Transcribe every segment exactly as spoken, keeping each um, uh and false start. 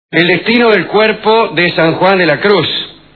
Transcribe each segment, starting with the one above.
El destino del cuerpo de San Juan de la Cruz.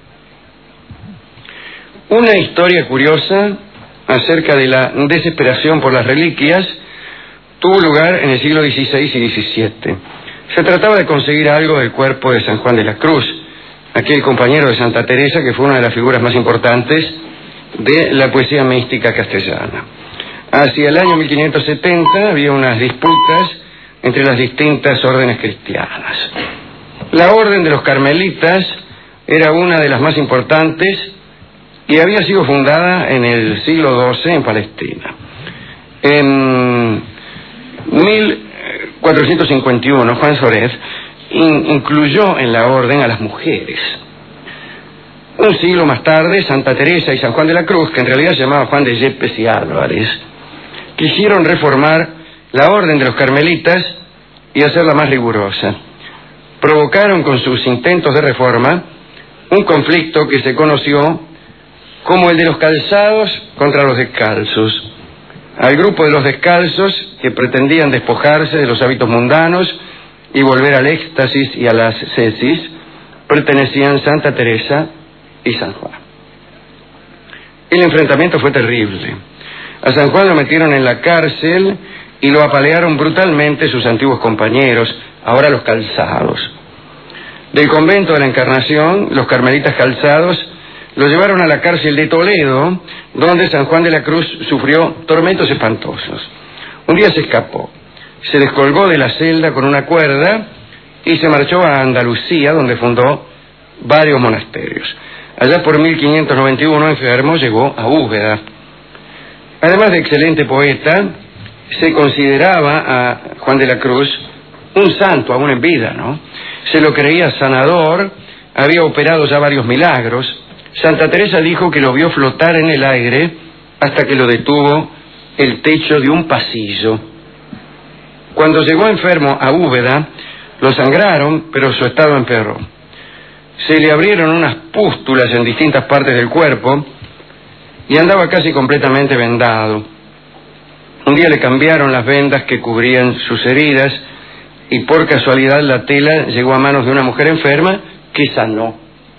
Una historia curiosa acerca de la desesperación por las reliquias tuvo lugar en el siglo dieciséis y diecisiete. Se trataba de conseguir algo del cuerpo de San Juan de la Cruz, aquel compañero de Santa Teresa que fue una de las figuras más importantes de la poesía mística castellana. Hacia el año mil quinientos setenta había unas disputas entre las distintas órdenes cristianas. La orden de los carmelitas era una de las más importantes y había sido fundada en el siglo doce en Palestina. En mil cuatrocientos cincuenta y uno, Juan Sorez in, incluyó en la orden a las mujeres. Un siglo más tarde, Santa Teresa y San Juan de la Cruz, que en realidad se llamaba Juan de Yepes y Álvarez, quisieron reformar la orden de los carmelitas y hacerla más rigurosa. Provocaron con sus intentos de reforma un conflicto que se conoció como el de los calzados contra los descalzos. Al grupo de los descalzos, que pretendían despojarse de los hábitos mundanos y volver al éxtasis y a la ascesis, pertenecían Santa Teresa y San Juan. El enfrentamiento fue terrible. A San Juan lo metieron en la cárcel y lo apalearon brutalmente sus antiguos compañeros, ahora los calzados. Del convento de la Encarnación, los carmelitas calzados lo llevaron a la cárcel de Toledo, donde San Juan de la Cruz sufrió tormentos espantosos. Un día se escapó, se descolgó de la celda con una cuerda y se marchó a Andalucía, donde fundó varios monasterios. Allá por mil quinientos noventa y uno, enfermo, llegó a Úbeda. Además de excelente poeta, se consideraba a Juan de la Cruz un santo aún en vida, ¿no? Se lo creía sanador, había operado ya varios milagros. Santa Teresa dijo que lo vio flotar en el aire hasta que lo detuvo el techo de un pasillo. Cuando llegó enfermo a Úbeda, lo sangraron, pero su estado empeoró. Se le abrieron unas pústulas en distintas partes del cuerpo y andaba casi completamente vendado. Un día le cambiaron las vendas que cubrían sus heridas y por casualidad la tela llegó a manos de una mujer enferma que sanó.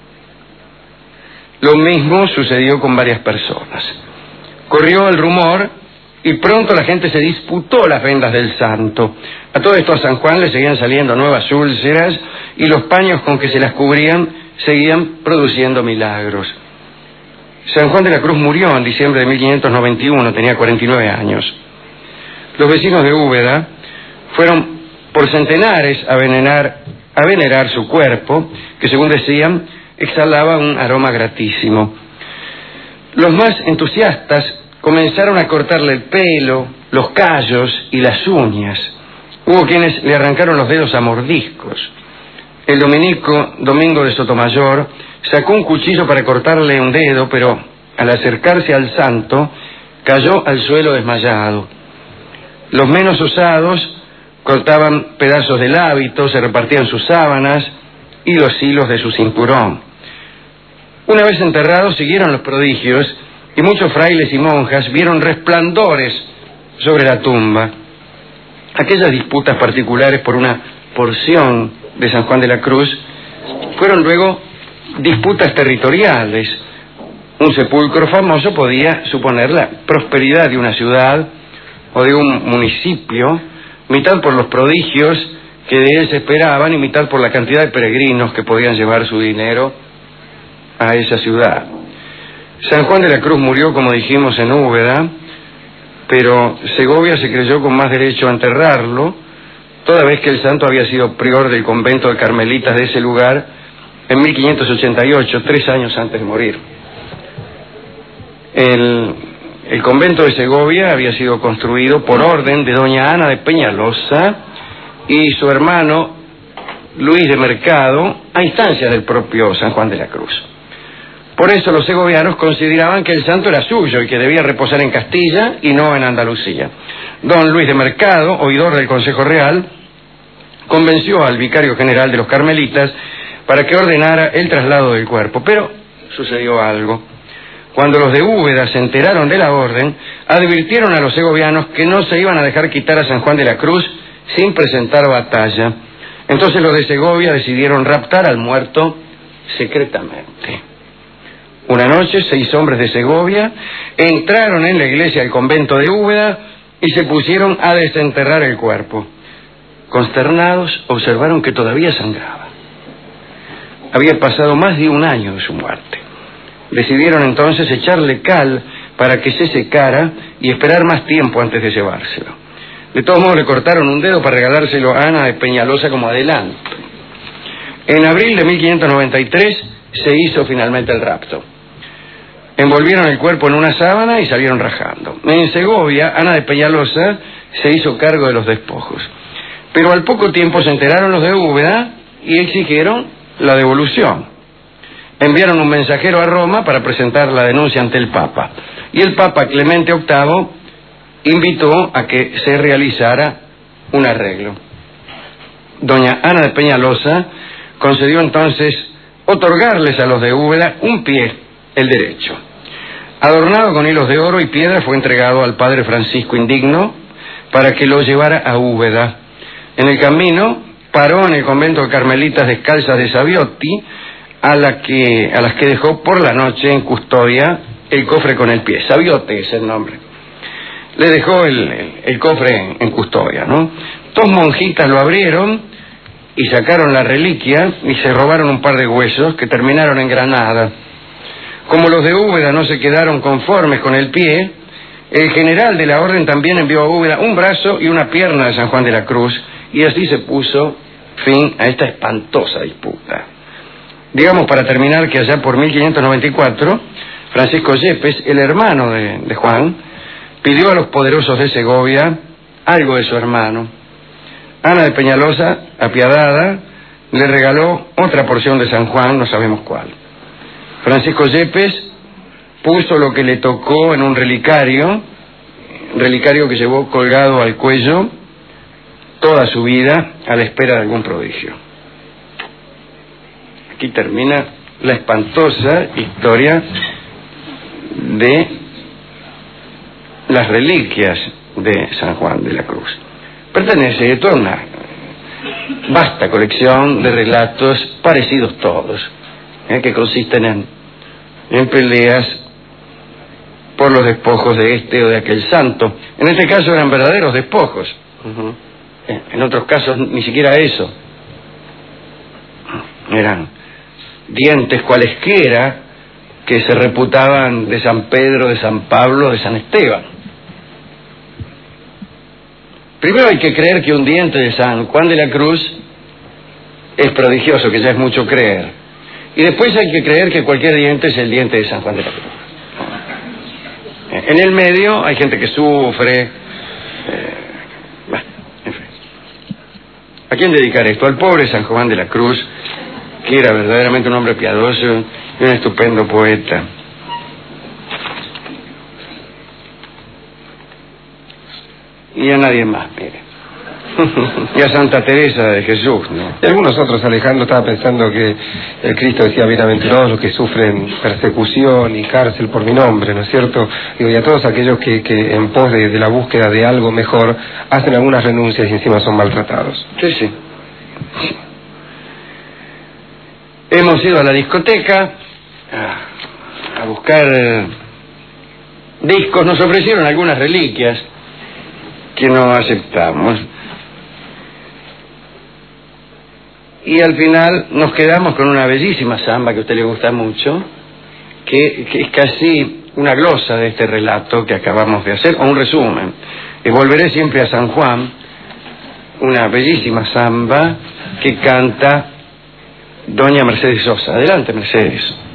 Lo mismo sucedió con varias personas. Corrió el rumor y pronto la gente se disputó las vendas del santo. A todo esto a San Juan le seguían saliendo nuevas úlceras y los paños con que se las cubrían seguían produciendo milagros. San Juan de la Cruz murió en diciembre de mil quinientos noventa y uno, tenía cuarenta y nueve años. Los vecinos de Úbeda fueron por centenares a venerar, a venerar su cuerpo, que según decían, exhalaba un aroma gratísimo. Los más entusiastas comenzaron a cortarle el pelo, los callos y las uñas. Hubo quienes le arrancaron los dedos a mordiscos. El dominico Domingo de Sotomayor sacó un cuchillo para cortarle un dedo, pero al acercarse al santo cayó al suelo desmayado. Los menos osados cortaban pedazos del hábito, se repartían sus sábanas y los hilos de su cinturón. Una vez enterrados siguieron los prodigios y muchos frailes y monjas vieron resplandores sobre la tumba. Aquellas disputas particulares por una porción de San Juan de la Cruz fueron luego disputas territoriales. Un sepulcro famoso podía suponer la prosperidad de una ciudad o de un municipio, mitad por los prodigios que de él se esperaban y mitad por la cantidad de peregrinos que podían llevar su dinero a esa ciudad. San Juan de la Cruz murió, como dijimos, en Úbeda, pero Segovia se creyó con más derecho a enterrarlo, toda vez que el santo había sido prior del convento de carmelitas de ese lugar en mil quinientos ochenta y ocho, tres años antes de morir. El, el convento de Segovia había sido construido por orden de doña Ana de Peñalosa y su hermano Luis de Mercado, a instancias del propio San Juan de la Cruz. Por eso los segovianos consideraban que el santo era suyo y que debía reposar en Castilla y no en Andalucía. Don Luis de Mercado, oidor del Consejo Real, convenció al vicario general de los carmelitas para que ordenara el traslado del cuerpo. Pero sucedió algo. Cuando los de Úbeda se enteraron de la orden, advirtieron a los segovianos que no se iban a dejar quitar a San Juan de la Cruz sin presentar batalla. Entonces los de Segovia decidieron raptar al muerto secretamente. Una noche, seis hombres de Segovia entraron en la iglesia del convento de Úbeda y se pusieron a desenterrar el cuerpo. Consternados, observaron que todavía sangraba. Había pasado más de un año de su muerte. Decidieron entonces echarle cal para que se secara y esperar más tiempo antes de llevárselo. De todos modos, le cortaron un dedo para regalárselo a Ana de Peñalosa como adelanto. En abril de mil quinientos noventa y tres se hizo finalmente el rapto. Envolvieron el cuerpo en una sábana y salieron rajando. En Segovia, Ana de Peñalosa se hizo cargo de los despojos. Pero al poco tiempo se enteraron los de Úbeda y exigieron la devolución. Enviaron un mensajero a Roma para presentar la denuncia ante el Papa. Y el Papa Clemente octavo invitó a que se realizara un arreglo. Doña Ana de Peñalosa concedió entonces otorgarles a los de Úbeda un pie, el derecho. Adornado con hilos de oro y piedra, fue entregado al padre Francisco Indigno para que lo llevara a Úbeda. En el camino paró en el convento de Carmelitas Descalzas de Sabiotti, a, la que, a las que dejó por la noche en custodia el cofre con el pie. Sabiotti es el nombre. Le dejó el, el, el cofre en, en custodia, ¿no? Dos monjitas lo abrieron y sacaron la reliquia y se robaron un par de huesos que terminaron en Granada. Como los de Úbeda no se quedaron conformes con el pie, el general de la orden también envió a Úbeda un brazo y una pierna de San Juan de la Cruz, y así se puso fin a esta espantosa disputa. Digamos, para terminar, que allá por mil quinientos noventa y cuatro, Francisco Yepes, el hermano de, de Juan, pidió a los poderosos de Segovia algo de su hermano. Ana de Peñalosa, apiadada, le regaló otra porción de San Juan, no sabemos cuál. Francisco Yepes puso lo que le tocó en un relicario, relicario que llevó colgado al cuello toda su vida a la espera de algún prodigio. Aquí termina la espantosa historia de las reliquias de San Juan de la Cruz. Pertenece a toda una vasta colección de relatos parecidos todos, ¿eh? que consisten en, en peleas por los despojos de este o de aquel santo. En este caso eran verdaderos despojos. Uh-huh. En otros casos ni siquiera eso. Eran dientes cualesquiera que se reputaban de San Pedro, de San Pablo, de San Esteban. Primero hay que creer que un diente de San Juan de la Cruz es prodigioso, que ya es mucho creer. Y después hay que creer que cualquier diente es el diente de San Juan de la Cruz. En el medio hay gente que sufre. Eh, bueno, en fin. ¿A quién dedicar esto? Al pobre San Juan de la Cruz, que era verdaderamente un hombre piadoso y un estupendo poeta. Y a nadie más, mire. Y a Santa Teresa de Jesús, ¿no? Y algunos otros, Alejandro, estaba pensando que el Cristo decía: bienaventurados los que sufren persecución y cárcel por mi nombre, ¿no es cierto? Digo, y a todos aquellos que, que en pos de, de la búsqueda de algo mejor hacen algunas renuncias y encima son maltratados. Sí, sí. Hemos ido a la discoteca a, a buscar eh, discos, nos ofrecieron algunas reliquias que no aceptamos. Y al final nos quedamos con una bellísima samba que a usted le gusta mucho, que, que es casi una glosa de este relato que acabamos de hacer, o un resumen. Y volveré siempre a San Juan, una bellísima samba que canta doña Mercedes Sosa. Adelante, Mercedes.